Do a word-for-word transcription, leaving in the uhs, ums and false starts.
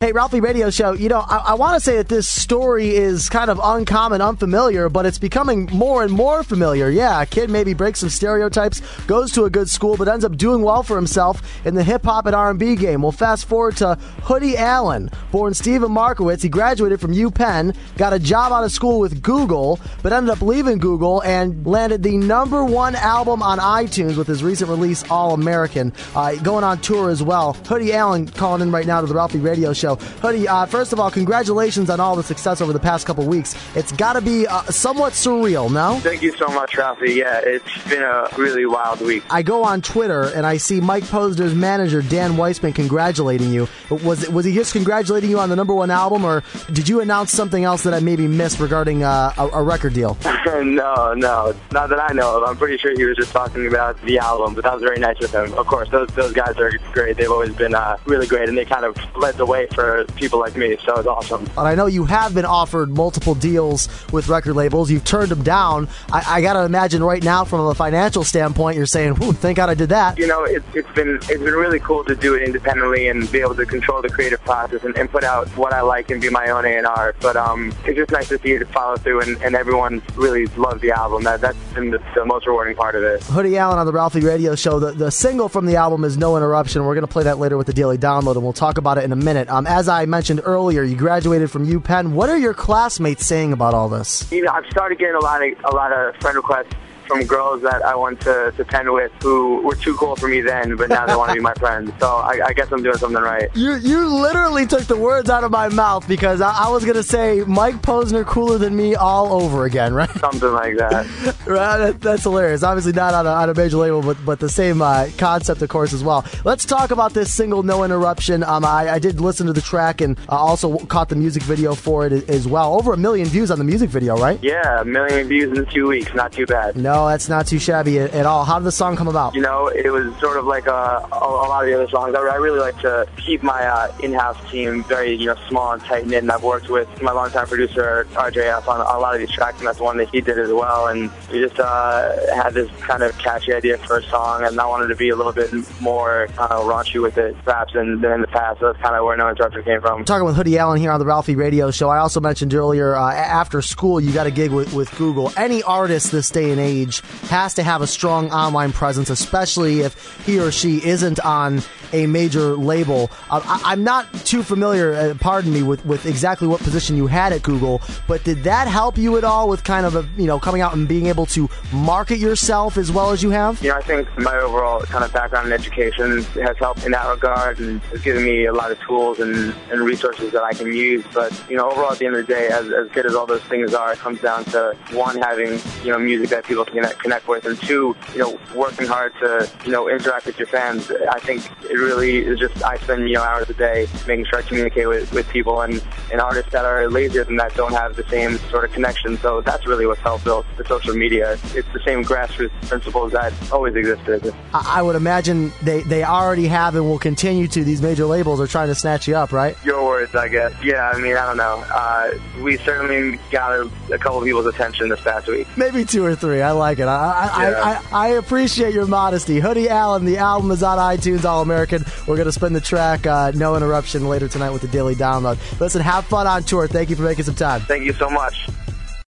Hey, Ralphie Radio Show, you know, I, I want to say that this story is kind of uncommon, unfamiliar, but it's becoming more and more familiar. Yeah, a kid maybe breaks some stereotypes, goes to a good school, but ends up doing well for himself in the hip-hop and R and B game. Well, fast forward to Hoodie Allen, born Stephen Markowitz. He graduated from UPenn, got a job out of school with Google, but ended up leaving Google and landed the number one album on iTunes with his recent release, All American, uh, going on tour as well. Hoodie Allen calling in right now to the Ralphie Radio Show. Hoodie, uh, first of all, congratulations on all the success over the past couple weeks. It's got to be uh, somewhat surreal, no? Thank you so much, Ralphie. Yeah, it's been a really wild week. I go on Twitter and I see Mike Posner's manager, Dan Weissman, congratulating you. Was was he just congratulating you on the number one album, or did you announce something else that I maybe missed regarding uh, a, a record deal? no, no, not that I know of. I'm pretty sure he was just talking about the album, but that was very nice of him. Of course, those those guys are great. They've always been uh, really great, and they kind of led the way for people like me, so it's awesome. And I know you have been offered multiple deals with record labels. You've turned them down. I, I got to imagine right now, from a financial standpoint, you're saying, "Ooh, thank God I did that." You know, it, it's been it's been really cool to do it independently and be able to control the creative process and, and put out what I like and be my own A and R. But um, it's just nice to see it follow through, and, and everyone really loves the album. That that's been the, the most rewarding part of it. Hoodie Allen on the Ralphie Radio Show. The, the single from the album is No Interruption. We're going to play that later with the Daily Download, and we'll talk about it in a minute. Um, as I mentioned earlier, you graduated from UPenn. What are your classmates saying about all this? You know, I've started getting a lot of a lot of friend requests from girls that I went to, to Penn with who were too cool for me then, but now they want to be my friends. So I, I guess I'm doing something right. You you literally took the words out of my mouth, because I, I was going to say Mike Posner cooler than me all over again, right? Something like that. Right, that, that's hilarious. Obviously not on a, on a major label, but but the same uh, concept, of course, as well. Let's talk about this single, No Interruption. Um, I, I did listen to the track and uh, also caught the music video for it as well. Over a million views on the music video, right? Yeah, a million views in two weeks. Not too bad. No. No, that's not too shabby at, at all. How did the song come about? You know, it was sort of like a, a, a lot of the other songs. I, I really like to keep my uh, in-house team very, you know, small and tight-knit, and I've worked with my longtime producer, R J F, on a lot of these tracks, and that's one that he did as well, and we just uh, had this kind of catchy idea for a song, and I wanted to be a little bit more uh, raunchy with it, perhaps, than, than in the past, so that's kind of where No Interruption came from. I'm talking with Hoodie Allen here on the Ralphie Radio Show. I also mentioned earlier, uh, after school, you got a gig with, with Google. Any artist this day and age has to have a strong online presence, especially if he or she isn't on a major label. Uh, I, I'm not too familiar, uh, pardon me, with, with exactly what position you had at Google, but did that help you at all with kind of, a, you know, coming out and being able to market yourself as well as you have? You know, I think my overall kind of background in education has helped in that regard, and has given me a lot of tools and, and resources that I can use. But, you know, overall, at the end of the day, as, as good as all those things are, it comes down to, one, having, you know, music that people can connect, connect with, and two, you know, working hard to, you know, interact with your fans. I think it really is just, I spend, you know, hours a day making sure I communicate with, with people, and, and artists that are lazier than that don't have the same sort of connection. So that's really what's helped build the social media. It's the same grassroots principles that always existed. I would imagine they, they already have and will continue to. These major labels are trying to snatch you up, right? Your words, I guess. Yeah, I mean, I don't know. Uh, we certainly got a, a couple of people's attention this past week. Maybe two or three. I like it. I, I, yeah. I, I appreciate your modesty. Hoodie Allen, the album is on iTunes, All American. We're going to spin the track, uh, No Interruption, later tonight with the Daily Download. Listen, have fun on tour. Thank you for making some time. Thank you so much.